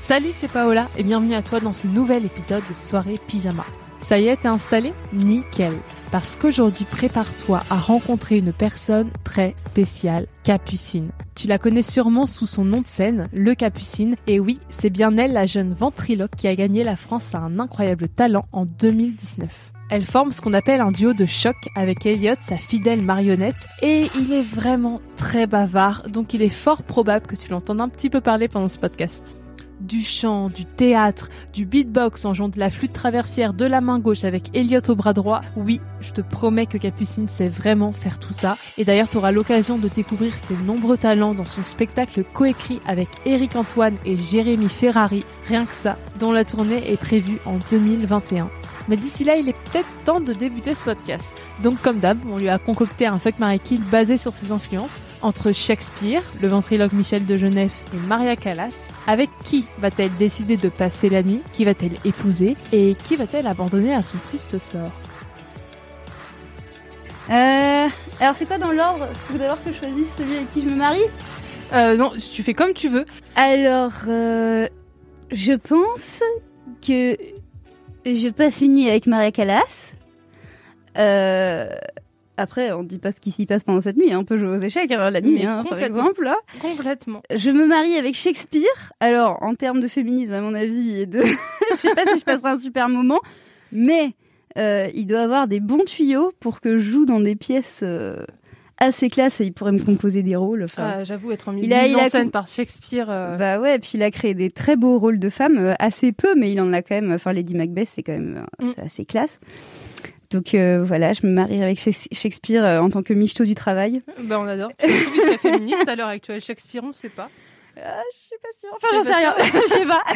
Salut, c'est Paola et bienvenue à toi dans ce nouvel épisode de Soirée Pyjama. Ça y est, t'es installé ? Nickel. Parce qu'aujourd'hui, prépare-toi à rencontrer une personne très spéciale, Capucine. Tu la connais sûrement sous son nom de scène, Le Capucine. Et oui, c'est bien elle, la jeune ventriloque qui a gagné la France à un incroyable talent en 2019. Elle forme ce qu'on appelle un duo de choc avec Elliot, sa fidèle marionnette, et il est vraiment très bavard, donc il est fort probable que tu l'entendes un petit peu parler pendant ce podcast. Du chant, du théâtre, du beatbox en jouant de la flûte traversière de la main gauche avec Elliot au bras droit. Oui, je te promets que Capucine sait vraiment faire tout ça. Et d'ailleurs, tu auras l'occasion de découvrir ses nombreux talents dans son spectacle coécrit avec Éric Antoine et Jérémy Ferrari, rien que ça, dont la tournée est prévue en 2021. Mais d'ici là, il est peut-être temps de débuter ce podcast. Donc comme d'hab, on lui a concocté un Fuck, Marry, Kill basé sur ses influences, entre Shakespeare, le ventriloque Michel de Genève et Maria Callas. Avec qui va-t-elle décider de passer la nuit ? Qui va-t-elle épouser ? Et qui va-t-elle abandonner à son triste sort ? Alors c'est quoi dans l'ordre ? Il faut d'abord que je choisisse celui avec qui je me marie ? Non, tu fais comme tu veux. Alors, je pense que je passe une nuit avec Maria Callas. Après, on ne dit pas ce qui s'y passe pendant cette nuit. On peut jouer aux échecs la nuit, par exemple. Là. Complètement. Je me marie avec Shakespeare. Alors, en termes de féminisme, à mon avis, et de... je sais pas si je passerai un super moment, mais il doit avoir des bons tuyaux pour que je joue dans des pièces assez classe et il pourrait me composer des rôles. J'avoue, être mise en scène par Shakespeare. Bah ouais, et puis il a créé des très beaux rôles de femmes, assez peu, mais il en a quand même. Enfin, Lady Macbeth, c'est quand même c'est assez classe. Donc voilà, je me marie avec Shakespeare en tant que michto du travail. Bah on adore. C'est surtout qu'il est féministe à l'heure actuelle. Shakespeare, on ne sait pas. Je suis pas sûre. Enfin, j'en sais rien. Je sais pas.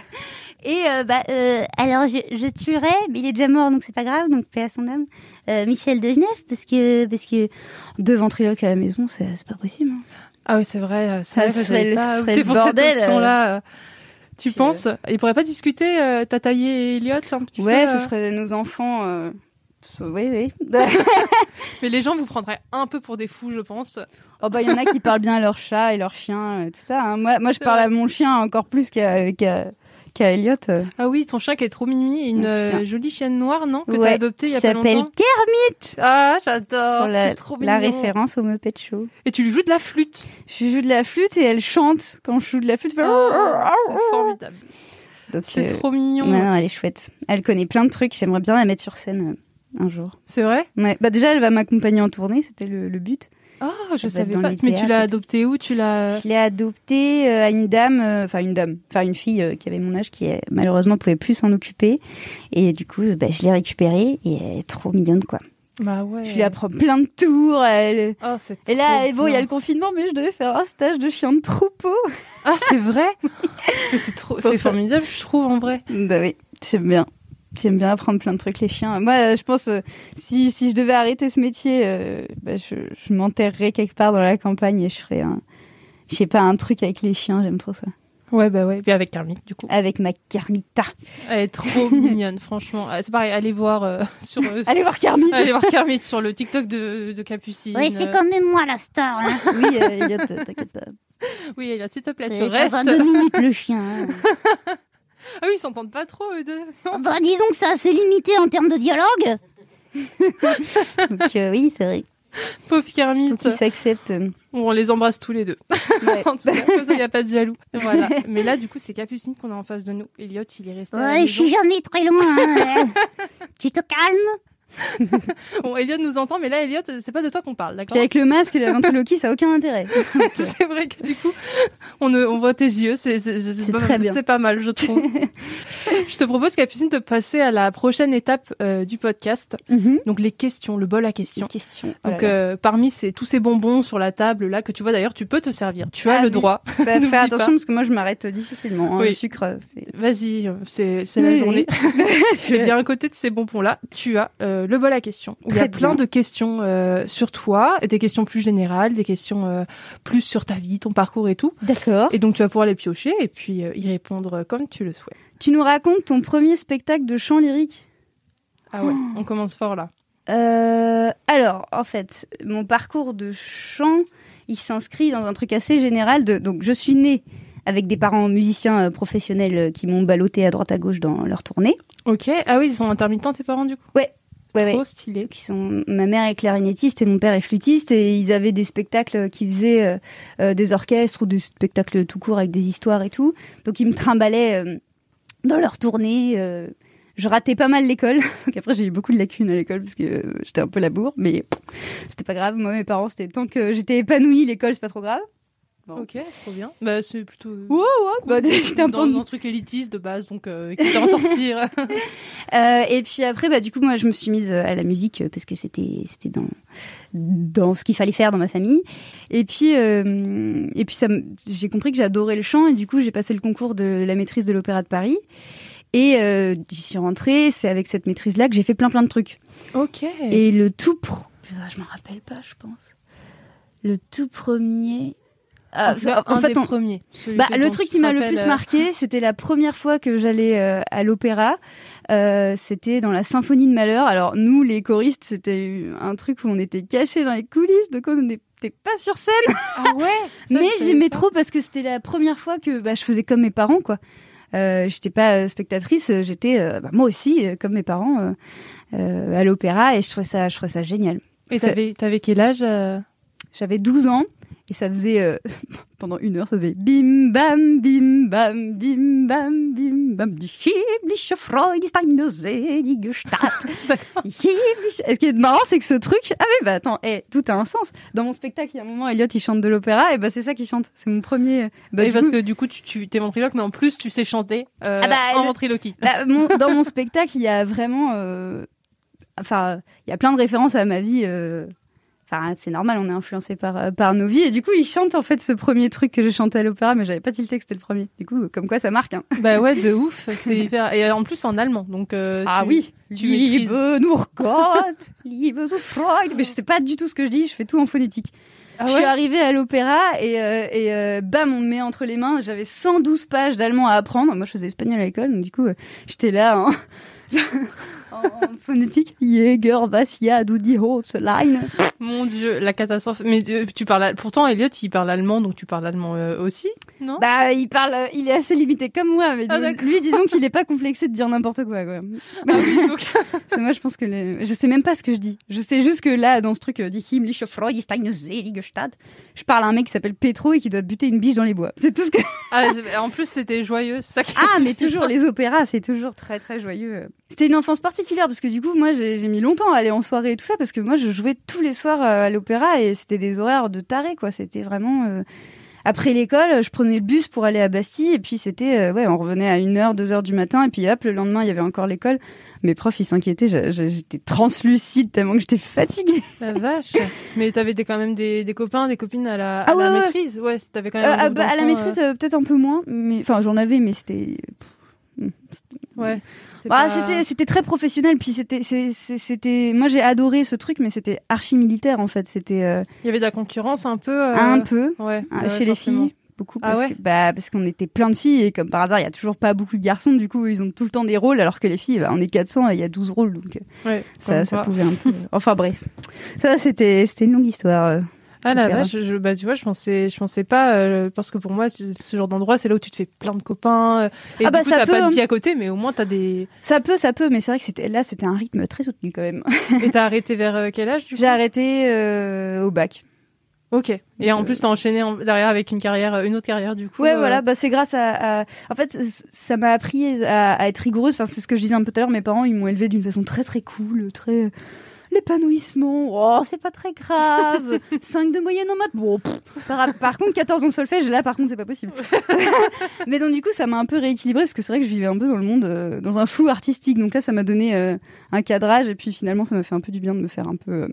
Et alors je tuerais, mais il est déjà mort, donc c'est pas grave. Donc paix à son âme. Michel de Genève, parce que deux ventriloques à la maison, c'est pas possible. Hein. Ah oui, c'est vrai. Ça serait le bordel. Là. Tu penses ils pourraient pas discuter Tataï et Elliot un petit peu. Ouais, ce seraient nos enfants. Oui. Mais les gens vous prendraient un peu pour des fous, je pense. Oh bah il y en a qui parlent bien à leur chat et leur chien, tout ça. Hein. Moi je parle à mon chien encore plus qu'à Elliot. Ah oui, ton chat qui est trop mimi, et une jolie chienne noire, non, que t'as adoptée il y a pas longtemps. Qui s'appelle Kermit. Ah, j'adore. C'est trop mignon. La référence au Muppet Show. Et tu lui joues de la flûte. Je joue de la flûte et elle chante quand je joue de la flûte. C'est formidable. Donc, c'est trop mignon. Non, elle est chouette. Elle connaît plein de trucs. J'aimerais bien la mettre sur scène un jour. C'est vrai ? Ouais. Bah déjà, elle va m'accompagner en tournée. C'était le but. Ah, je savais pas. Mais tu l'as adoptée où ? Je l'ai adoptée à une fille qui avait mon âge qui malheureusement pouvait plus s'en occuper. Et du coup, je l'ai récupérée et elle est trop mignonne, quoi. Bah ouais. Je lui apprends plein de tours. Et là, il y a le confinement, mais je devais faire un stage de chien de troupeau. Ah, c'est vrai ? Mais c'est formidable, je trouve, en vrai. Bah oui, j'aime bien. J'aime bien apprendre plein de trucs, les chiens. Moi, je pense, si je devais arrêter ce métier, je m'enterrerais quelque part dans la campagne et je ferais un truc avec les chiens. J'aime trop ça. Ouais, bah ouais. Puis avec Kermit, du coup. Avec ma Kermita. Elle est trop mignonne, franchement. C'est pareil, allez voir sur... allez voir Kermit. Allez voir Kermit sur le TikTok de Capucine. Oui, c'est quand même moi la star, là. Oui, Elliot, t'inquiète pas. Oui, Elliot, s'il te plaît, tu restes. Ça va 2 minutes, le chien. Ah oui, ils s'entendent pas trop, eux deux. Bah, disons que c'est assez limité en termes de dialogue. Donc oui, c'est vrai. Pauvre Kermit. Faut qu'ils s'acceptent. Bon, on les embrasse tous les deux. Ouais. En tout cas, comme ça, il n'y a pas de jaloux. Voilà. Mais là, du coup, c'est Capucine qu'on a en face de nous. Elliot, il est resté à la maison. Ouais, je suis jamais très loin. Hein. Tu te calmes ? Bon, Elliot nous entend, mais là, Elliot, c'est pas de toi qu'on parle, d'accord ? Puis avec le masque, la ventriloquie, ça n'a aucun intérêt. C'est vrai que du coup, on voit tes yeux, c'est très bien. C'est pas mal, je trouve. Je te propose, Capucine, de passer à la prochaine étape du podcast. Mm-hmm. Donc les questions, le bol à questions. Donc là. parmi tous ces bonbons sur la table là que tu vois, d'ailleurs, tu peux te servir. Tu as le droit. Bah, fais attention parce que moi je m'arrête difficilement. Hein, oui. Le sucre, c'est... Vas-y, c'est la journée. Je vais bien à côté de ces bonbons là. Tu as le bol à questions. Il y a plein de questions sur toi, des questions plus générales, des questions plus sur ta vie, ton parcours et tout. D'accord. Et donc tu vas pouvoir les piocher et puis y répondre comme tu le souhaites. Tu nous racontes ton premier spectacle de chant lyrique ? Ah ouais, on commence fort là. Alors, en fait, mon parcours de chant, il s'inscrit dans un truc assez général. Donc, je suis née avec des parents musiciens professionnels qui m'ont ballotté à droite à gauche dans leur tournée. Ok. Ah oui, ils sont intermittents tes parents du coup. Ouais. Trop stylé. Ma mère est clarinettiste et mon père est flûtiste et ils avaient des spectacles qui faisaient des orchestres ou des spectacles tout court avec des histoires et tout. Donc ils me trimballaient dans leur tournée. Je ratais pas mal l'école. Donc après j'ai eu beaucoup de lacunes à l'école parce que j'étais un peu la bourre, mais c'était pas grave. Moi mes parents c'était tant que j'étais épanouie, l'école c'est pas trop grave. Bon. Ok, trop bien. Bah, c'est plutôt. Ouais, cool. J'étais un peu dans un truc élitiste de base, donc qui t'en sortir. Et puis après, du coup, moi, je me suis mise à la musique parce que c'était dans ce qu'il fallait faire dans ma famille. Et puis j'ai compris que j'adorais le chant et du coup, j'ai passé le concours de la maîtrise de l'Opéra de Paris. Et j'y suis rentrée. C'est avec cette maîtrise-là que j'ai fait plein de trucs. Ok. Et le tout je m'en rappelle pas, je pense. Le tout premier. En fait, premiers. Le truc qui m'a le plus marqué, c'était la première fois que j'allais à l'opéra. C'était dans la Symphonie de Malheur. Alors nous, les choristes, c'était un truc où on était cachés dans les coulisses, donc on n'était pas sur scène. Ah ouais. Mais j'aimais trop parce que c'était la première fois que je faisais comme mes parents, quoi. J'étais pas spectatrice, j'étais moi aussi comme mes parents à l'opéra et je trouvais ça génial. Et t'avais quel âge J'avais 12 ans. Et ça faisait, pendant 1 heure, ça faisait bim bam, bim bam, bim bam, bim bam, die himmlische Freude ist eine selige Stadt. Et ce qui est marrant, c'est que ce truc, attends, tout a un sens. Dans mon spectacle, il y a un moment, Elliot, il chante de l'opéra, et c'est ça qu'il chante. C'est mon premier. Parce que du coup, tu t'es ventriloque, mais en plus, tu sais chanter en ventriloquie. Dans mon spectacle, il y a vraiment, il y a plein de références à ma vie. Enfin, c'est normal, on est influencé par nos vies. Et du coup, ils chantent en fait ce premier truc que j'ai chanté à l'opéra, mais j'avais pas tilté que c'était le premier. Du coup, comme quoi ça marque. Hein. Bah ouais, de ouf. C'est hyper. Et en plus en allemand, donc. Oui. Tu maîtrises. Liebe nur Gott, Liebe zur Freude. Mais je sais pas du tout ce que je dis. Je fais tout en phonétique. Ah ouais. Je suis arrivée à l'opéra et bam, on me met entre les mains. J'avais 112 pages d'allemand à apprendre. Moi, je faisais espagnol à l'école, donc du coup, j'étais là. En phonétique. Jäger, was ja, du die Holzlein. Mon Dieu, la catastrophe. Mais tu parles. Pourtant, Elliot, il parle allemand, donc tu parles allemand aussi, non? Il est assez limité comme moi, mais lui, disons qu'il est pas complexé de dire n'importe quoi. Ah oui, donc. Moi, je pense que je sais même pas ce que je dis. Je sais juste que là, dans ce truc, die himmlische Freude ist eine selige Stadt, je parle à un mec qui s'appelle Petro et qui doit buter une biche dans les bois. C'est tout ce que. En plus, c'était joyeux, c'est ça qui. Mais toujours les opéras, c'est toujours très très joyeux. C'était une enfance particulière parce que du coup, moi, j'ai mis longtemps à aller en soirée et tout ça parce que moi, je jouais tous les soirs à l'opéra et c'était des horaires de taré, quoi. C'était vraiment après l'école, je prenais le bus pour aller à Bastille et puis c'était on revenait à 1h, 2h du matin et puis hop, le lendemain, il y avait encore l'école. Mes profs, ils s'inquiétaient, j'étais translucide tellement que j'étais fatiguée. La vache. Mais t'avais quand même des copains, des copines à la maîtrise. Ouais, t'avais quand même à la maîtrise peut-être un peu moins, mais enfin j'en avais, mais c'était. Ouais. C'était très professionnel, puis c'était moi j'ai adoré ce truc, mais c'était archi militaire en fait. C'était. Il y avait de la concurrence un peu. Un peu. Ouais. Chez les filles. Beaucoup parce qu'on était plein de filles et comme par hasard il y a toujours pas beaucoup de garçons, du coup ils ont tout le temps des rôles alors que les filles on est 400 et il y a 12 rôles, donc ça pouvait un peu enfin bref, ça c'était une longue histoire. Ah la vache, tu vois, je pensais pas parce que pour moi ce genre d'endroit c'est là où tu te fais plein de copains et du coup t'as pas de vie à côté, mais au moins t'as des. Ça peut, mais c'est vrai que c'était un rythme très soutenu quand même. Et t'as arrêté vers quel âge du coup? J'ai arrêté au bac. Ok. Et en plus, t'as enchaîné derrière avec une autre carrière du coup. Ouais, voilà. C'est grâce à. En fait, ça m'a appris à être rigoureuse. Enfin, c'est ce que je disais un peu tout à l'heure. Mes parents, ils m'ont élevée d'une façon très très cool, très l'épanouissement. Oh, c'est pas très grave. 5 de moyenne en maths. Bon. Par contre, 14 en solfège. Là, par contre, c'est pas possible. Mais donc du coup, ça m'a un peu rééquilibrée parce que c'est vrai que je vivais un peu dans le monde, dans un flou artistique. Donc là, ça m'a donné un cadrage et puis finalement, ça m'a fait un peu du bien de me faire un peu.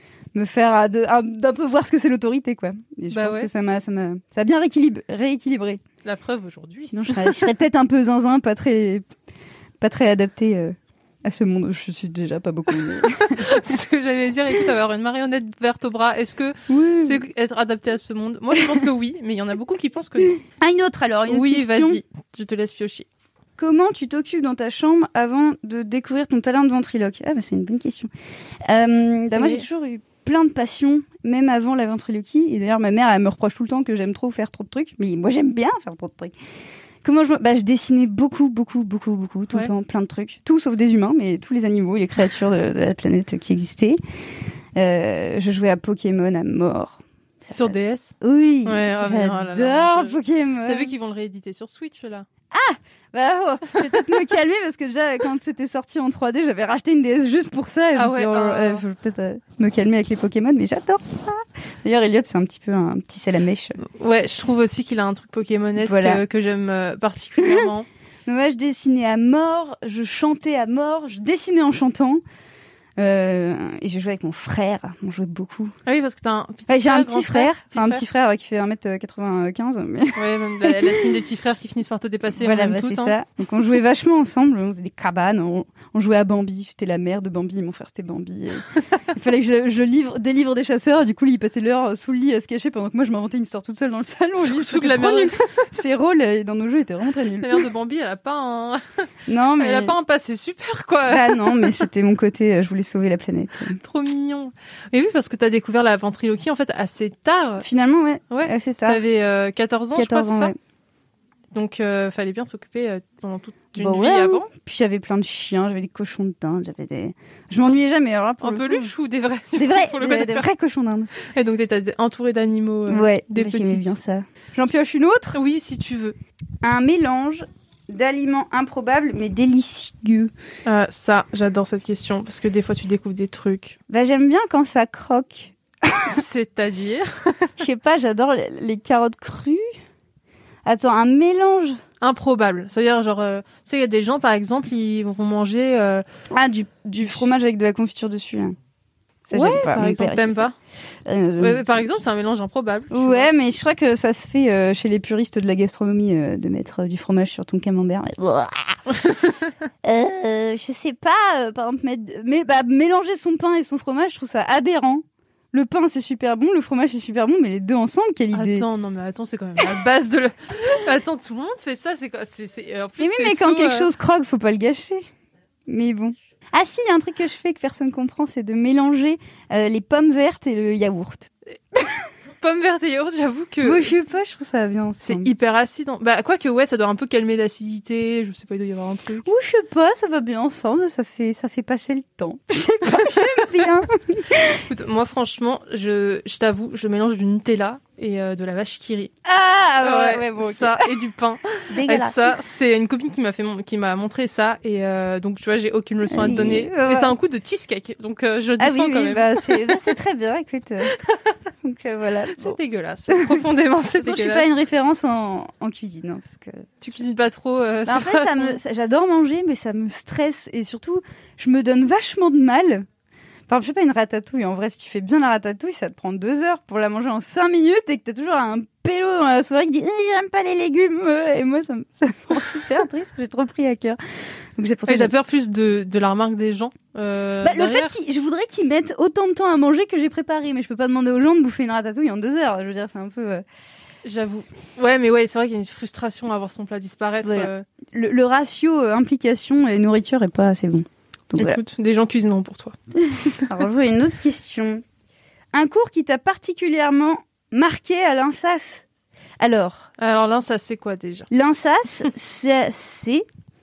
D'un peu voir ce que c'est l'autorité, quoi. Et je pense que ça a bien rééquilibré. La preuve aujourd'hui. Sinon, je serais peut-être un peu zinzin, pas très adapté à ce monde. Je suis déjà pas beaucoup. Mais... c'est ce que j'allais dire. Écoute, avoir une marionnette verte au bras, est-ce que c'est être adapté à ce monde? Moi, je pense que oui, mais il y en a beaucoup qui pensent que non. Une autre question. Oui, vas-y, je te laisse piocher. Comment tu t'occupes dans ta chambre avant de découvrir ton talent de ventriloque? C'est une bonne question. Moi, j'ai toujours eu plein de passion, même avant la ventriloquie. Et d'ailleurs, ma mère, elle me reproche tout le temps que j'aime trop faire trop de trucs. Mais moi, j'aime bien faire trop de trucs. Je dessinais beaucoup, tout le temps, plein de trucs. Tout sauf des humains, mais tous les animaux et les créatures de la planète qui existaient. Je jouais à Pokémon à mort. Sur DS? Oui, ouais, j'adore Pokémon. T'as vu qu'ils vont le rééditer sur Switch, là? Je vais peut-être me calmer parce que déjà, quand c'était sorti en 3D, j'avais racheté une DS juste pour ça. Et je vais peut-être me calmer avec les Pokémon, mais j'adore ça. D'ailleurs, Elliot, c'est un petit Salamèche. Ouais, je trouve aussi qu'il a un truc Pokémonesque que j'aime particulièrement. Donc, moi, je dessinais à mort, je chantais à mort, je dessinais en chantant. Et je jouais avec mon frère, on jouait beaucoup. Ah oui, parce que t'as un petit frère. J'ai un petit frère, un petit frère qui fait 1m95. Mais... Ouais, même la team des petits frères qui finissent par te dépasser. Voilà, c'est ça. Donc on jouait vachement ensemble, on faisait des cabanes, on jouait à Bambi, j'étais la mère de Bambi, mon frère c'était Bambi. Il fallait que je délivre des chasseurs, et du coup lui il passait l'heure sous le lit à se cacher pendant que moi je m'inventais une histoire toute seule dans le salon. Surtout la mère nul. Ses rôles dans nos jeux étaient vraiment très nuls. La mère de Bambi, elle a pas un... Non, mais... Elle a pas un passé super, quoi. Bah non, mais c'était mon côté, je voulais sauver la planète. Trop mignon. Et oui, parce que t'as découvert la ventriloquie en fait assez tard. Finalement, ouais assez tard. T'avais 14 ans, 14 je crois, c'est ça. Ouais. Donc, fallait bien s'occuper pendant toute une vie ouais, avant. Puis j'avais plein de chiens, j'avais des cochons de dinde, Je m'ennuyais jamais. Alors là, pour un peluche ou des vrais? Des vrais cochons d'inde. Et donc, t'étais entourée d'animaux. Des petits. J'aimais bien ça. J'en pioche une autre? Oui, si tu veux. Un mélange d'aliments improbables mais délicieux. Ça, j'adore cette question parce que des fois tu découvres des trucs. J'aime bien quand ça croque. C'est-à-dire? Je sais pas, j'adore les carottes crues. Attends, un mélange improbable. C'est-à-dire genre, tu sais, il y a des gens par exemple, ils vont manger du fromage avec de la confiture dessus. Hein. Ça, ouais, j'aime pas. Par exemple, t'aimes pas? Ouais, par exemple, c'est un mélange improbable. Ouais, mais je crois que ça se fait chez les puristes de la gastronomie de mettre du fromage sur ton camembert. Je sais pas, par exemple, mélanger son pain et son fromage, je trouve ça aberrant. Le pain, c'est super bon, le fromage, c'est super bon, mais les deux ensemble, quelle idée. Attends, c'est quand même la base de Attends, tout le monde fait ça, c'est quoi? En plus, mais quand quelque chose croque, faut pas le gâcher. Mais bon. Ah si, il y a un truc que je fais que personne comprend, c'est de mélanger les pommes vertes et le yaourt. Pommes vertes et yaourt, j'avoue que... Bon, je sais pas, je trouve ça bien ensemble. C'est hyper acide. Quoique, ouais, ça doit un peu calmer l'acidité, je sais pas, il doit y avoir un truc. Ou je sais pas, ça va bien ensemble, ça fait passer le temps. Je sais pas, j'aime bien. Écoute, moi, franchement, je t'avoue, je mélange du Nutella et de la vache qui rit. Ouais, bon, okay. Ça et du pain. Dégueulasse. Et ça, c'est une copine qui m'a montré ça et donc tu vois, j'ai aucune leçon à te donner. Mais c'est un coup de cheesecake, donc je le défends quand même. C'est très bien, écoute. Donc voilà. C'est dégueulasse. Profondément, c'est dégueulasse. Je suis pas une référence en cuisine, hein, parce que tu cuisines pas trop. En fait, j'adore manger, mais ça me stresse et surtout, je me donne vachement de mal. Par exemple, je sais pas, une ratatouille. En vrai, si tu fais bien la ratatouille, ça te prend 2 heures pour la manger en 5 minutes et que t'as toujours un pélo dans la soirée qui dit j'aime pas les légumes. Et moi, ça me rend super triste. J'ai trop pris à cœur. Donc j'ai pensé. T'as peur plus de la remarque des gens. Le fait je voudrais qu'ils mettent autant de temps à manger que j'ai préparé, mais je peux pas demander aux gens de bouffer une ratatouille en 2 heures. Je veux dire, c'est un peu. J'avoue. Ouais, mais ouais, c'est vrai qu'il y a une frustration à voir son plat disparaître. Voilà. Le ratio implication et nourriture est pas assez bon. Donc, écoute, des gens cuisineront pour toi. Alors, je vois une autre question. Un cours qui t'a particulièrement marqué à l'INSAS? Alors l'INSAS, c'est quoi déjà? L'INSAS, c'est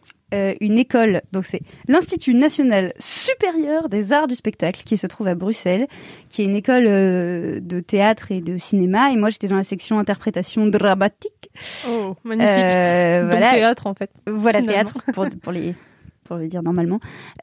une école. Donc, c'est l'Institut National Supérieur des Arts du Spectacle qui se trouve à Bruxelles, qui est une école de théâtre et de cinéma. Et moi, j'étais dans la section interprétation dramatique. Oh, magnifique. Donc, théâtre, en fait. Voilà, finalement. Théâtre, pour le dire normalement.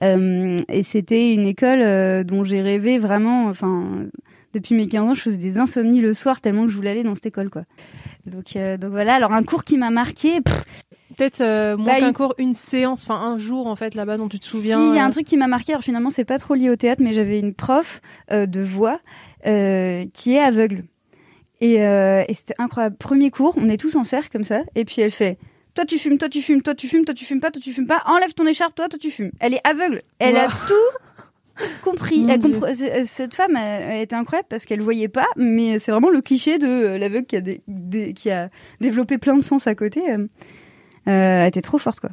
Et c'était une école dont j'ai rêvé vraiment, enfin, depuis mes 15 ans, je faisais des insomnies le soir tellement que je voulais aller dans cette école, quoi. Donc voilà, alors un cours qui m'a marqué... Peut-être moins qu'un cours, une séance, enfin un jour en fait là-bas dont tu te souviens. Si, il y a un truc qui m'a marqué, alors finalement c'est pas trop lié au théâtre, mais j'avais une prof de voix qui est aveugle. Et c'était incroyable. Premier cours, on est tous en cercle comme ça, et puis elle fait... Toi tu fumes, toi tu fumes, toi tu fumes, toi tu fumes pas, toi tu fumes pas. Enlève ton écharpe, toi tu fumes. Elle est aveugle. Elle a tout compris. Cette femme elle était incroyable parce qu'elle voyait pas, mais c'est vraiment le cliché de l'aveugle qui a développé plein de sens à côté. Elle était trop forte, quoi.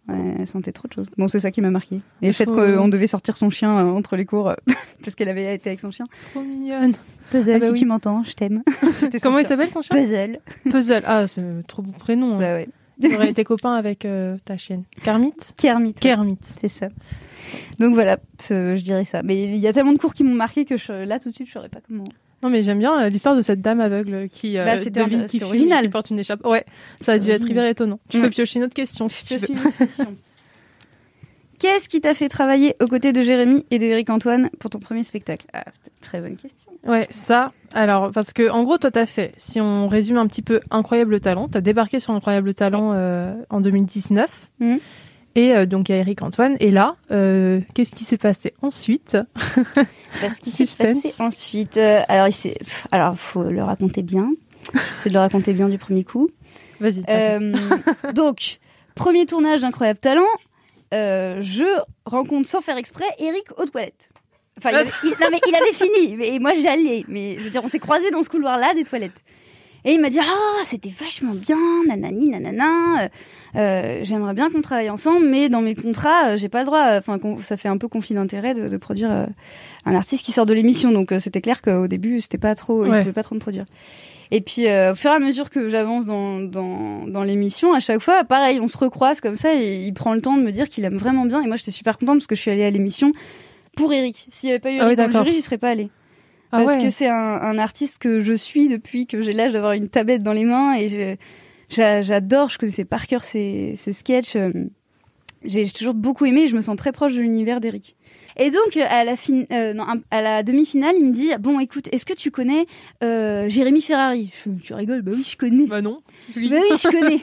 Ouais, elle sentait trop de choses. Bon, c'est ça qui m'a marqué. Et le fait qu'on devait sortir son chien entre les cours parce qu'elle avait été avec son chien. Trop mignonne. Puzzle, Ah bah si oui. tu m'entends, je t'aime. Comment il s'appelle son chien? Puzzle. Puzzle. Ah, c'est un trop beau prénom. Hein. Bah ouais. Tu aurais été copain avec ta chienne. Kermit. Kermit. Kermit. C'est ça. Donc voilà, je dirais ça. Mais il y a tellement de cours qui m'ont marqué que là tout de suite je saurais pas comment. Non mais j'aime bien l'histoire de cette dame aveugle qui devine qui fume et qui porte une écharpe. Ouais, ça a dû être hyper étonnant. Tu peux piocher une autre question si tu veux. Qu'est-ce qui t'a fait travailler aux côtés de Jérémy et de Éric Antoine pour ton premier spectacle? Ah, très bonne question. Ouais, ça. Alors, parce que en gros, toi, t'as fait, si on résume un petit peu Incroyable Talent, t'as débarqué sur Incroyable Talent en 2019. Et donc, il y a Éric Antoine. Et là, qu'est-ce qui s'est passé ensuite? Ce qui s'est passé ensuite. Alors, faut le raconter bien. J'essaie de le raconter bien du premier coup. Vas-y. Donc, premier tournage d'Incroyable Talent. Je rencontre sans faire exprès Éric aux toilettes. Enfin, il avait fini, et moi j'allais. Mais je veux dire, on s'est croisés dans ce couloir-là des toilettes. Et il m'a dit c'était vachement bien, nanani, nanana. J'aimerais bien qu'on travaille ensemble, mais dans mes contrats, j'ai pas le droit. Enfin, ça fait un peu conflit d'intérêt de produire un artiste qui sort de l'émission. Donc c'était clair qu'au début, c'était pas trop, il pouvait pas trop me produire. Et puis, au fur et à mesure que j'avance dans l'émission, à chaque fois, pareil, on se recroise comme ça et il prend le temps de me dire qu'il aime vraiment bien. Et moi, j'étais super contente parce que je suis allée à l'émission pour Éric. S'il n'y avait pas eu Éric dans le jury, j'y serais pas allée. Parce que c'est un artiste que je suis depuis que j'ai l'âge d'avoir une tablette dans les mains et j'adore, je connaissais par cœur ses sketchs. J'ai toujours beaucoup aimé et je me sens très proche de l'univers d'Éric. Et donc, à la demi-finale, il me dit « Bon, écoute, est-ce que tu connais Jérémy Ferrari ?» Tu rigoles, bah oui, je connais. Bah non. Bah oui, je connais.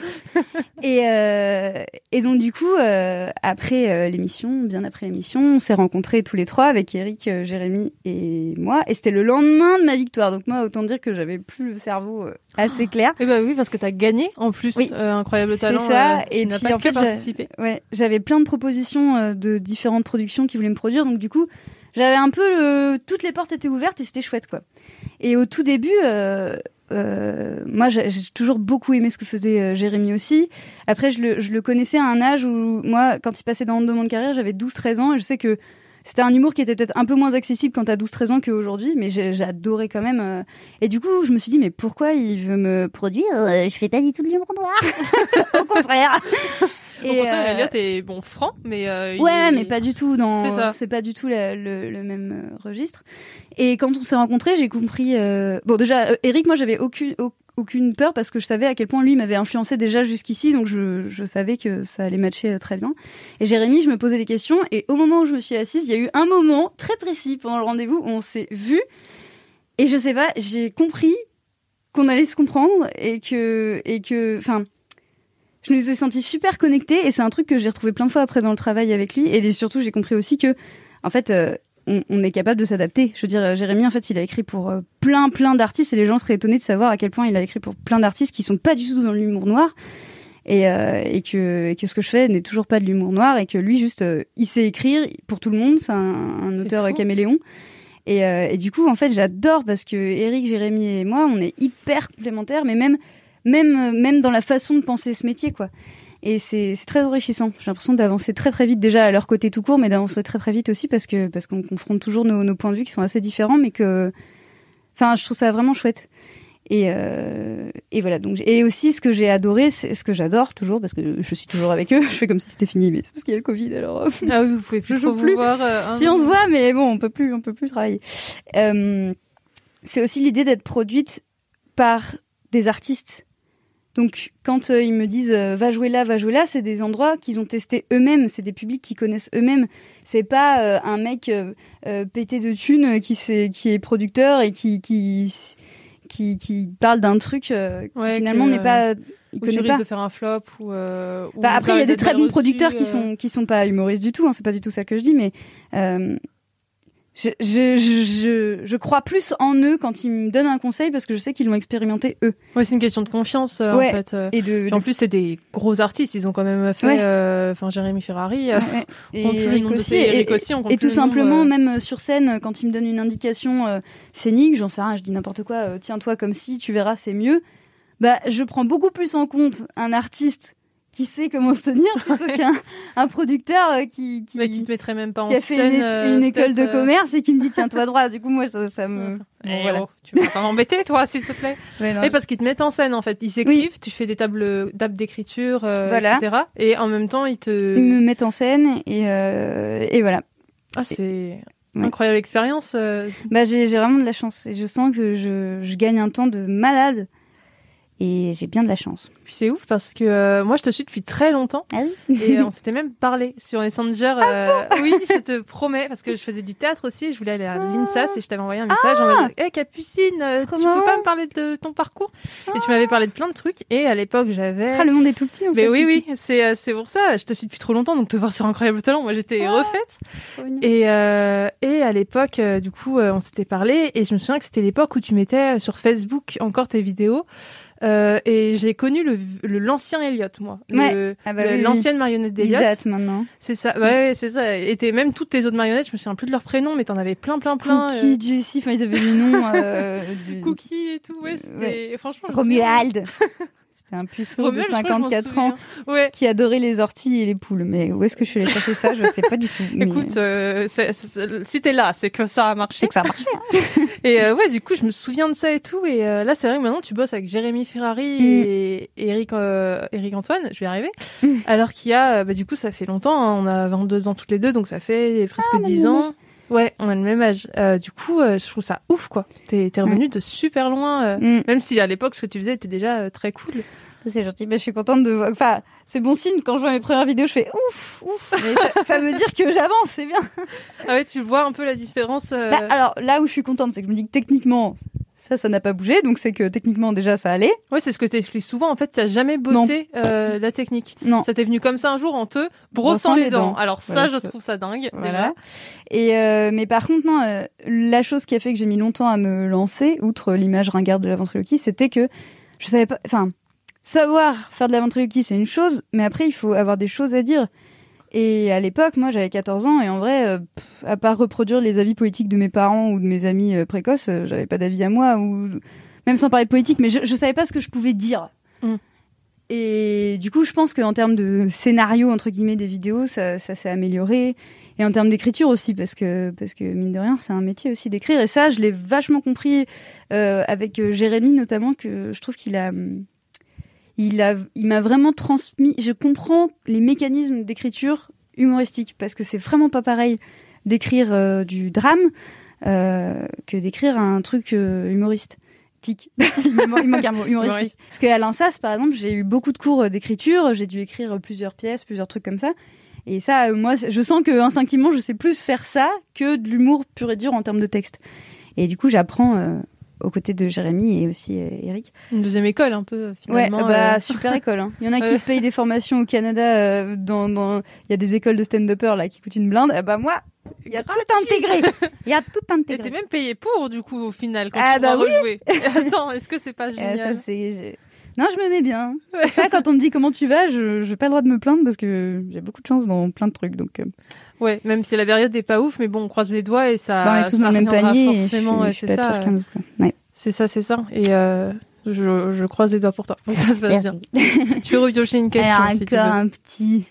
Et donc, du coup, après l'émission, on s'est rencontrés tous les trois avec Éric, Jérémy et moi. Et c'était le lendemain de ma victoire. Donc moi, autant dire que j'avais plus le cerveau assez clair. Et bah oui, parce que t'as gagné en plus. Oui. Incroyable Talent. C'est ça. Et puis en fait, j'avais plein de propositions de différentes productions qui voulaient me produire. Donc du coup, j'avais un peu toutes les portes étaient ouvertes et c'était chouette quoi. Et au tout début, moi j'ai toujours beaucoup aimé ce que faisait Jérémy aussi. Après, je le connaissais à un âge où moi, quand il passait dans Demande Carrière, j'avais 12-13 ans et je sais que c'était un humour qui était peut-être un peu moins accessible quand t'as 12-13 ans qu'aujourd'hui, mais j'adorais quand même. Et du coup, je me suis dit, mais pourquoi il veut me produire? Je fais pas du tout de l'humour noir. Au contraire. Au contraire, Elliot est franc, mais mais pas du tout c'est pas du tout le même registre. Et quand on s'est rencontrés, j'ai compris. Déjà, Éric, moi, j'avais aucune peur parce que je savais à quel point lui m'avait influencé déjà jusqu'ici, donc je savais que ça allait matcher très bien. Et Jérémy, je me posais des questions, et au moment où je me suis assise, il y a eu un moment très précis pendant le rendez-vous où on s'est vus, et je sais pas, j'ai compris qu'on allait se comprendre et que, enfin. Je nous ai sentis super connectés et c'est un truc que j'ai retrouvé plein de fois après dans le travail avec lui. Et surtout, j'ai compris aussi que, en fait, on est capable de s'adapter. Je veux dire, Jérémy, en fait, il a écrit pour plein d'artistes et les gens seraient étonnés de savoir à quel point il a écrit pour plein d'artistes qui sont pas du tout dans l'humour noir et que ce que je fais n'est toujours pas de l'humour noir et que lui, juste, il sait écrire pour tout le monde. C'est un auteur caméléon. Et du coup, en fait, j'adore parce que Éric, Jérémy et moi, on est hyper complémentaires, mais même dans la façon de penser ce métier, quoi. Et c'est très enrichissant. J'ai l'impression d'avancer très très vite déjà à leur côté tout court, mais d'avancer très très vite aussi parce qu'on confronte toujours nos points de vue qui sont assez différents, mais que, enfin, je trouve ça vraiment chouette. Et voilà. Donc, et aussi ce que j'ai adoré, c'est ce que j'adore toujours parce que je suis toujours avec eux. Je fais comme si c'était fini, mais c'est parce qu'il y a le Covid. Alors ah oui, vous pouvez plus trop vous voir. Si on se voit, mais bon, on peut plus travailler. C'est aussi l'idée d'être produite par des artistes. Donc, quand ils me disent va jouer là, c'est des endroits qu'ils ont testés eux-mêmes, c'est des publics qu'ils connaissent eux-mêmes. C'est pas un mec pété de thunes qui est producteur et qui parle d'un truc qui finalement n'est pas. Il connaît pas. De faire un flop ou après, il y a des très bons producteurs qui sont pas humoristes du tout. Hein, c'est pas du tout ça que je dis, mais. Je crois plus en eux quand ils me donnent un conseil parce que je sais qu'ils l'ont expérimenté eux. Ouais, c'est une question de confiance en fait. Et en plus, c'est des gros artistes. Ils ont quand même fait, Jérémy Ferrari, et Éric aussi. Et tout simplement, même sur scène, quand ils me donnent une indication scénique, j'en sais rien, je dis n'importe quoi. Tiens-toi comme si, tu verras, c'est mieux. Bah, je prends beaucoup plus en compte un artiste qui sait comment se tenir plutôt qu'un producteur qui te mettrait même pas en qui a scène. fait une école de commerce et qui me dit tiens-toi droit. Du coup, moi, ça me... Voilà. Tu vas pas m'embêter, toi, s'il te plaît. Oui, parce qu'ils te mettent en scène, en fait. Ils s'écrivent, tu fais des tables d'écriture, etc. Et en même temps, ils me mettent en scène et voilà. Ah, c'est incroyable expérience. J'ai vraiment de la chance. Et je sens que je gagne un temps de malade. Et j'ai bien de la chance. Puis c'est ouf parce que moi, je te suis depuis très longtemps. Ah oui. Et on s'était même parlé sur Messenger. Oui, je te promets, parce que je faisais du théâtre aussi. Je voulais aller à l'INSAS et je t'avais envoyé un message en mode hey, Capucine, tu peux pas me parler de ton parcours Et tu m'avais parlé de plein de trucs. Et à l'époque, j'avais... le monde est tout petit, en fait. Mais oui, c'est pour ça. Je te suis depuis trop longtemps. Donc, te voir sur Incroyable Talent, moi, j'étais refaite. Et à l'époque, du coup, on s'était parlé. Et je me souviens que c'était l'époque où tu mettais sur Facebook encore tes vidéos. Et j'ai connu l'ancien Elliot, moi. L'ancienne marionnette d'Elliot. Il date maintenant. C'est ça, ouais, c'est ça. Et même toutes tes autres marionnettes, je me souviens plus de leurs prénoms, mais t'en avais plein. Cookie, Jessie, enfin, ils avaient des noms. Cookie et tout, ouais, c'était, franchement. Romuald. C'était un puceau de 54 ans qui adorait les orties et les poules. Mais où est-ce que je suis allée chercher ça? Je sais pas du tout. Écoute, si t'es là, c'est que ça a marché. C'est que ça a marché. Hein. Et du coup, je me souviens de ça et tout. Et là, c'est vrai que maintenant, tu bosses avec Jérémy Ferrari et Eric Antoine. Je vais y arriver. Alors qu'il y a, du coup, ça fait longtemps. Hein, on a 22 ans toutes les deux, donc ça fait presque 10 ans. Ouais, on a le même âge. Du coup, je trouve ça ouf, quoi. T'es revenu de super loin, même si à l'époque, ce que tu faisais était déjà très cool. C'est gentil, je suis contente de voir. Enfin, c'est bon signe quand je vois mes premières vidéos, je fais ouf. Mais ça veut dire que j'avance, c'est bien. Ah ouais, tu vois un peu la différence. Alors là où je suis contente, c'est que je me dis que techniquement, ça n'a pas bougé, donc c'est que techniquement déjà ça allait. Ouais, c'est ce que t'expliques souvent. En fait, t'as jamais bossé la technique. Non. Ça t'est venu comme ça un jour en te brossant les dents. Alors ça, je trouve ça dingue. Voilà. Déjà. Et mais par contre, non, la chose qui a fait que j'ai mis longtemps à me lancer, outre l'image ringarde de la ventriloquie, c'était que je savais pas. Enfin, savoir faire de la ventriloquie, c'est une chose, mais après il faut avoir des choses à dire. Et à l'époque, moi, j'avais 14 ans et en vrai, à part reproduire les avis politiques de mes parents ou de mes amis précoces, j'avais pas d'avis à moi, ou même sans parler de politique, mais je savais pas ce que je pouvais dire. Et du coup, je pense qu'en termes de scénario, entre guillemets, des vidéos, ça s'est amélioré. Et en termes d'écriture aussi, parce que mine de rien, c'est un métier aussi d'écrire. Et ça, je l'ai vachement compris avec Jérémy, notamment, que je trouve il m'a vraiment transmis. Je comprends les mécanismes d'écriture humoristique parce que c'est vraiment pas pareil d'écrire du drame que d'écrire un truc humoristique. il manque un mot, humoristique. Parce qu'à l'INSAS, par exemple, j'ai eu beaucoup de cours d'écriture. J'ai dû écrire plusieurs pièces, plusieurs trucs comme ça. Et ça, moi, je sens que instinctivement, je sais plus faire ça que de l'humour pur et dur en termes de texte. Et du coup, j'apprends. Aux côtés de Jérémy et aussi Eric. Une deuxième école, un peu, finalement. Ouais, super école. Hein. Il y en a qui se payent des formations au Canada. Il y a des écoles de stand-uppers là, qui coûtent une blinde. Moi, il y a tout intégré. Il y a tout intégré. Et t'es même payé pour, du coup, au final, quand tu vas rejouer. Attends, est-ce que c'est pas génial? Non, je me mets bien. Ça, quand on me dit comment tu vas, je n'ai pas le droit de me plaindre parce que j'ai beaucoup de chance dans plein de trucs. Donc, ouais, même si la période n'est pas ouf, mais bon, on croise les doigts et ça, on est tous dans le même panier. Forcément, je suis pas pire qu'un autre, quoi. Ouais. C'est ça. Et je croise les doigts pour toi. Donc ça se passe bien. Tu veux repiocher une question? Alors, si tu veux. un petit.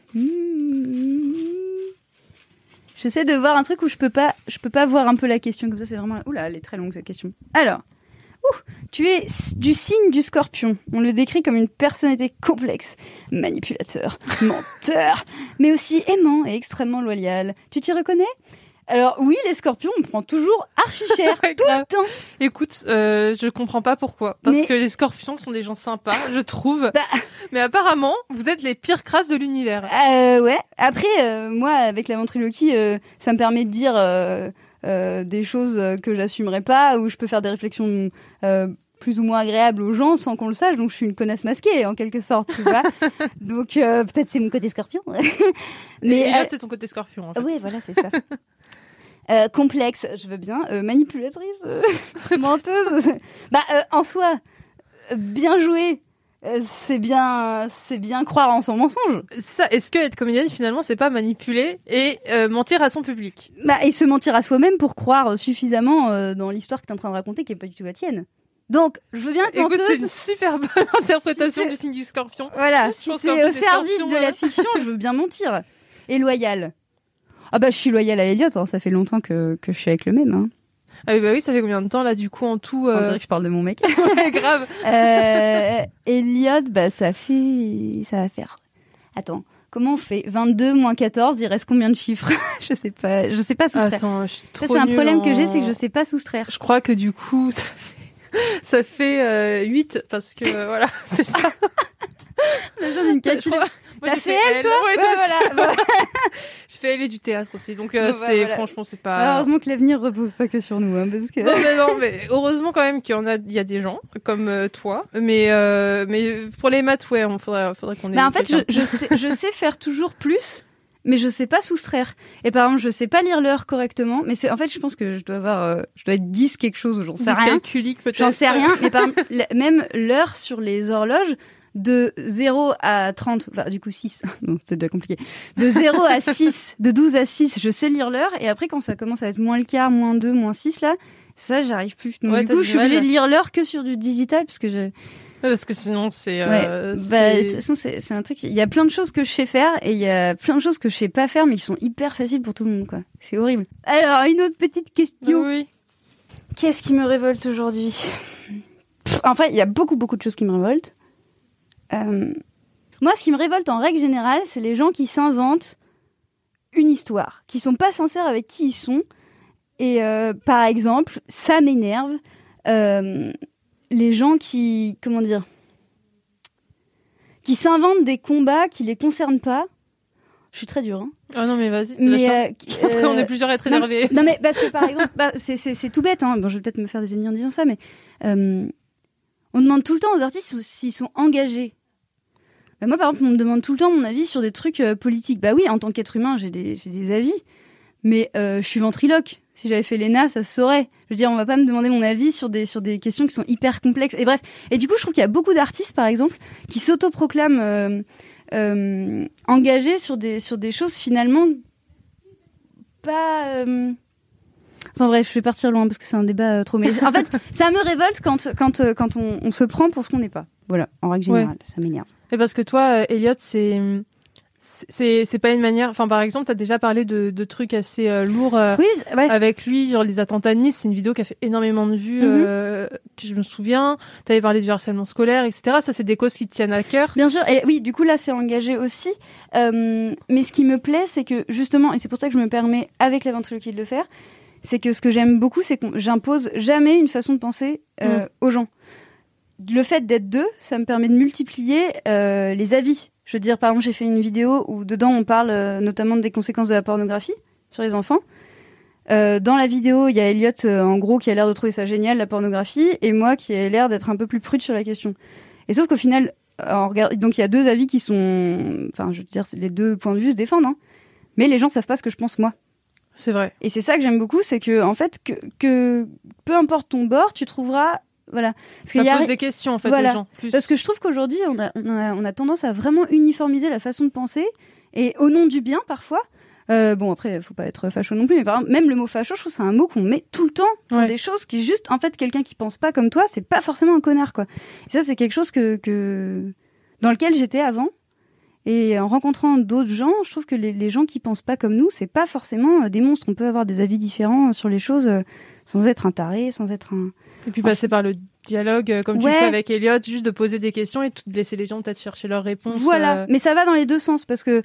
J'essaie de voir un truc où je peux pas voir un peu la question comme ça. C'est vraiment. Oula, elle est très longue cette question. Alors. Tu es du signe du Scorpion. On le décrit comme une personnalité complexe, manipulateur, menteur, mais aussi aimant et extrêmement loyal. Tu t'y reconnais? Alors oui, les Scorpions, on prend toujours archi cher, tout le temps. Écoute, je comprends pas pourquoi. Parce que les Scorpions sont des gens sympas, je trouve. Mais apparemment, vous êtes les pires crasses de l'univers. Ouais. Après, moi, avec la ventriloquie, ça me permet de dire... des choses que j'assumerais pas, où je peux faire des réflexions plus ou moins agréables aux gens sans qu'on le sache, donc je suis une connasse masquée en quelque sorte, tu vois. Donc peut-être c'est mon côté Scorpion. Mais là c'est ton côté Scorpion en fait. Oui, voilà, c'est ça. Complexe, je veux bien. Manipulatrice, menteuse. En soi, bien joué. C'est bien croire en son mensonge. Ça, est-ce que être comédienne finalement c'est pas manipuler et mentir à son public? Et se mentir à soi-même pour croire suffisamment dans l'histoire que t'es en train de raconter qui est pas du tout la tienne. Donc, je veux bien être Écoute, menteuse. c'est une super bonne interprétation du signe du Scorpion. Voilà, Je si pense c'est qu'en au plus, les service scorpions, de la fiction, je veux bien mentir. Et loyale. Ah bah, je suis loyale à Elliot, hein, ça fait longtemps que je suis avec le même. Hein. Ah oui, bah oui, ça fait combien de temps là du coup en tout On dirait que je parle de mon mec. Ouais, grave. Elliot, bah ça va faire... Attends, comment on fait 22 moins 14, il reste combien de chiffres? Je sais pas soustraire. Attends, je suis trop Ça, c'est un nulle problème que en- j'ai, c'est que je sais pas soustraire. Je crois que du coup, ça fait 8 parce que voilà, c'est ça. On a besoin d'une Je calcul. crois- Moi, T'as j'ai fait elle, toi? Ouais, Ouais, toi aussi. voilà. Bon. Je fais elle et du théâtre aussi. Donc Bon, bah, c'est voilà. franchement c'est pas Heureusement que l'avenir repose pas que sur nous, hein, parce que... non, mais heureusement quand même il y a des gens comme toi. Mais pour les maths, ouais, faudrait qu'on ait. Bah en fait, quelqu'un. je sais faire toujours plus, mais je sais pas soustraire. Et par exemple, je sais pas lire l'heure correctement, mais en fait, je pense que je dois être 10 quelque chose, j'en sais rien. Dyscalculique, peut-être. J'en sais rien, mais par exemple, même l'heure sur les horloges, de 0 à 30, enfin du coup 6, non, c'est déjà compliqué. De 0 à 6, de 12 à 6, je sais lire l'heure, et après quand ça commence à être moins le quart, moins 2, moins 6 là, ça j'arrive plus. Donc Ouais, du t'as coup, du je suis mal. obligée de lire l'heure que sur du digital, parce que j'ai... Ouais, parce que sinon c'est. Bah, de toute façon, c'est un truc. Il y a plein de choses que je sais faire et il y a plein de choses que je sais pas faire, mais qui sont hyper faciles pour tout le monde, quoi. C'est horrible. Alors, une autre petite question. Oui. Qu'est-ce qui me révolte aujourd'hui? Enfin, il y a beaucoup de choses qui me révoltent. Moi, ce qui me révolte en règle générale, c'est les gens qui s'inventent une histoire, qui sont pas sincères avec qui ils sont. Et par exemple, ça m'énerve. Les gens qui, comment dire, qui s'inventent des combats qui les concernent pas. Je suis très dure, hein. Ah non mais vas-y. Mais Parce qu'on est plusieurs à être énervés. non mais parce que par exemple, c'est tout bête, hein. Bon, je vais peut-être me faire des ennemis en disant ça, mais on demande tout le temps aux artistes s'ils sont engagés. Bah, moi, par exemple, on me demande tout le temps mon avis sur des trucs politiques. Bah oui, en tant qu'être humain, j'ai des avis, mais je suis ventriloque. Si j'avais fait l'ENA, ça se saurait. Je veux dire, on va pas me demander mon avis sur des questions qui sont hyper complexes. Et bref. Et du coup, je trouve qu'il y a beaucoup d'artistes, par exemple, qui s'autoproclament engagés sur des choses finalement pas... Enfin bref, je vais partir loin parce que c'est un débat trop... Mais en fait, ça me révolte quand on se prend pour ce qu'on n'est pas. Voilà, en règle générale, ça m'énerve. Et parce que toi, Elliot, c'est pas une manière. Enfin, par exemple, t'as déjà parlé de trucs assez lourds Oui, ouais. avec lui, genre les attentats de Nice. C'est une vidéo qui a fait énormément de vues, que je me souviens. T'avais parlé du harcèlement scolaire, etc. Ça, c'est des causes qui te tiennent à cœur. Bien sûr, et oui, du coup là c'est engagé aussi. Mais ce qui me plaît, c'est que justement, et c'est pour ça que je me permets avec la ventriloquie de le faire, c'est que ce que j'aime beaucoup, c'est que j'impose jamais une façon de penser aux gens. Le fait d'être deux, ça me permet de multiplier les avis. Je veux dire, par exemple, j'ai fait une vidéo où dedans on parle notamment des conséquences de la pornographie sur les enfants. Dans la vidéo, il y a Elliot, en gros, qui a l'air de trouver ça génial, la pornographie, et moi qui ai l'air d'être un peu plus prude sur la question. Et sauf qu'au final, donc il y a deux avis qui sont... Enfin, je veux dire, les deux points de vue se défendent, hein. Mais les gens savent pas ce que je pense moi. C'est vrai. Et c'est ça que j'aime beaucoup, c'est que en fait, que peu importe ton bord, tu trouveras... Voilà. Parce Ça pose des questions, en fait, voilà. aux gens. Plus. Parce que je trouve qu'aujourd'hui, on a tendance à vraiment uniformiser la façon de penser, et au nom du bien, parfois. Bon, après, il faut pas être facho non plus, mais par exemple, même le mot facho, je trouve que c'est un mot qu'on met tout le temps pour des choses qui, juste, en fait, quelqu'un qui pense pas comme toi, c'est pas forcément un connard, quoi. Et ça, c'est quelque chose dans lequel j'étais avant. Et en rencontrant d'autres gens, je trouve que les gens qui pensent pas comme nous, c'est pas forcément des monstres. On peut avoir des avis différents sur les choses sans être un taré, sans être un... Et puis passer par le dialogue, comme tu le fais avec Elliot, juste de poser des questions et de laisser les gens peut-être chercher leurs réponses. Voilà, mais ça va dans les deux sens, parce que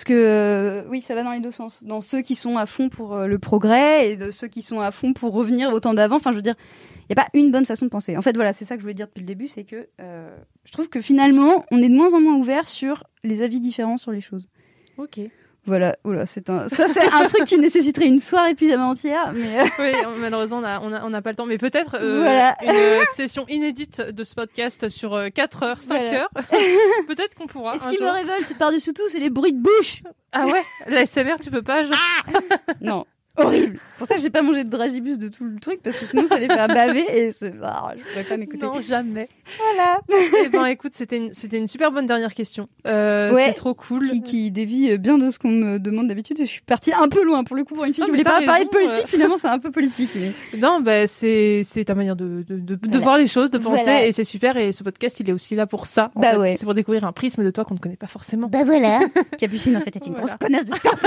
oui, ça va dans les deux sens. Dans ceux qui sont à fond pour le progrès et de ceux qui sont à fond pour revenir au temps d'avant. Enfin, je veux dire, il n'y a pas une bonne façon de penser. En fait, voilà, c'est ça que je voulais dire depuis le début, c'est que je trouve que finalement, on est de moins en moins ouvert sur les avis différents sur les choses. Ok. Voilà, oula, ça c'est un truc qui nécessiterait une soirée pyjama entière, mais oui, malheureusement on n'a pas le temps, mais peut-être voilà. une session inédite de ce podcast sur 4 heures, 5 heures. Peut-être qu'on pourra. Et ce qui me révolte par-dessus tout, c'est les bruits de bouche. Ah ouais, la SMR tu peux pas genre... Non. Horrible. Pour ça, j'ai pas mangé de dragibus de tout le truc parce que sinon ça allait faire baver et je pourrais pas m'écouter. Non, jamais. Voilà. Eh ben, écoute, c'était une super bonne dernière question. C'est trop cool. Qui dévie bien de ce qu'on me demande d'habitude. Je suis partie un peu loin pour le coup pour une fille Non, qui mais voulait pas t'as parler de raison, politique. Finalement, c'est un peu politique. Mais... Non, bah, c'est ta manière de voir les choses, de penser, Voilà. et c'est super. Et ce podcast, il est aussi là pour ça. En Bah fait. ouais. C'est pour découvrir un prisme de toi qu'on ne connaît pas forcément. Bah voilà. Capucine en fait est une Voilà. grosse connasse de scorpion.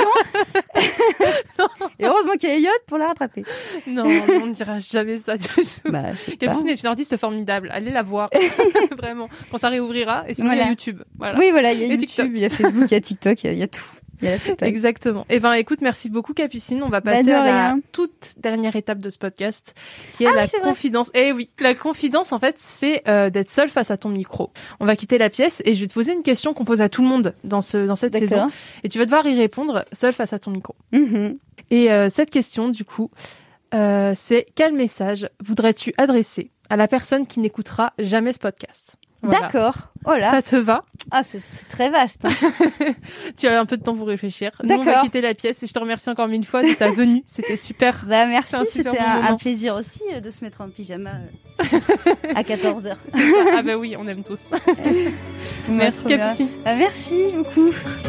Et heureusement qu'il y a Elliot pour la rattraper. Non, on ne dira jamais ça. Bah, je sais pas. Capucine est une artiste formidable. Allez la voir. Vraiment. Quand ça réouvrira. Et sinon, il y Voilà. a YouTube. Voilà. Oui, voilà, il y a Et YouTube, TikTok. il y a Facebook, il y a TikTok, il y a tout. Il y a la totale. Exactement. Eh ben, écoute, merci beaucoup, Capucine. On va Bah, passer de à la rien. toute dernière étape de ce podcast, qui est Ah oui, la c'est vrai. confidence. Eh oui, la confidence, en fait, c'est d'être seul face à ton micro. On va quitter la pièce et je vais te poser une question qu'on pose à tout le monde dans cette saison. D'accord. Et tu vas devoir y répondre seul face à ton micro. Mhm. Et cette question, du coup, c'est quel message voudrais-tu adresser à la personne qui n'écoutera jamais ce podcast? Voilà. D'accord. Oh là. Ça te va? Ah, c'est très vaste. Hein. Tu as un peu de temps pour réfléchir. Nous, on va D'accord. quitter la pièce et je te remercie encore 1000 fois de ta venue. C'était super. Bah, merci. C'est un super C'était bon un moment. plaisir aussi de se mettre en pyjama à 14h. Ah bah oui, on aime tous. Merci Capucine. Bah, merci beaucoup.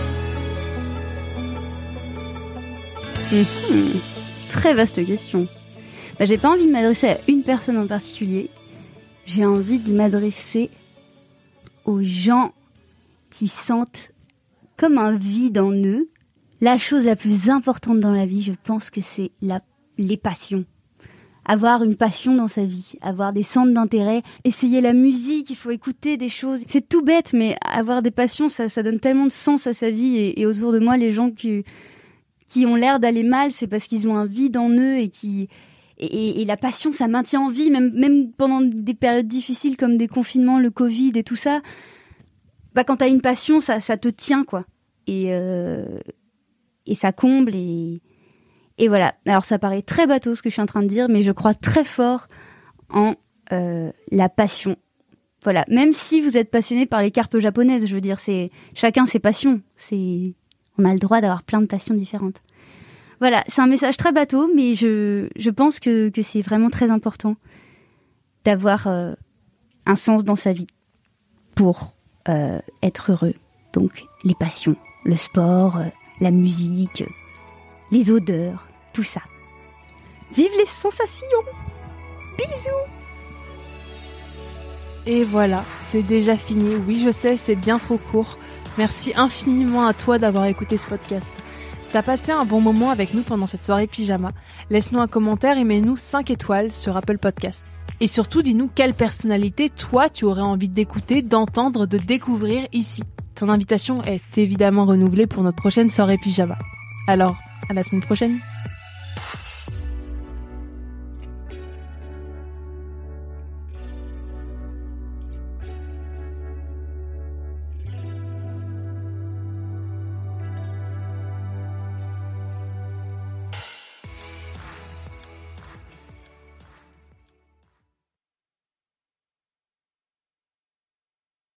Très vaste question. Bah, j'ai pas envie de m'adresser à une personne en particulier. J'ai envie de m'adresser aux gens qui sentent comme un vide en eux. La chose la plus importante dans la vie, je pense que c'est les passions. Avoir une passion dans sa vie, avoir des centres d'intérêt, essayer la musique, il faut écouter des choses. C'est tout bête, mais avoir des passions, ça donne tellement de sens à sa vie. Et autour de moi, les gens qui ont l'air d'aller mal, c'est parce qu'ils ont un vide en eux et la passion, ça maintient en vie, même pendant des périodes difficiles comme des confinements, le Covid et tout ça. Bah, quand t'as une passion, ça te tient, quoi. Et ça comble et voilà. Alors, ça paraît très bateau ce que je suis en train de dire, mais je crois très fort en la passion. Voilà. Même si vous êtes passionné par les carpes japonaises, je veux dire, c'est chacun ses passions. On a le droit d'avoir plein de passions différentes. Voilà, c'est un message très bateau, mais je pense que c'est vraiment très important d'avoir un sens dans sa vie pour être heureux. Donc, les passions, le sport, la musique, les odeurs, tout ça. Vive les sensations! Bisous! Et voilà, c'est déjà fini. Oui, je sais, c'est bien trop court. Merci infiniment à toi d'avoir écouté ce podcast. Si t'as passé un bon moment avec nous pendant cette soirée pyjama, laisse-nous un commentaire et mets-nous 5 étoiles sur Apple Podcast. Et surtout, dis-nous quelle personnalité, toi, tu aurais envie d'écouter, d'entendre, de découvrir ici. Ton invitation est évidemment renouvelée pour notre prochaine soirée pyjama. Alors, à la semaine prochaine.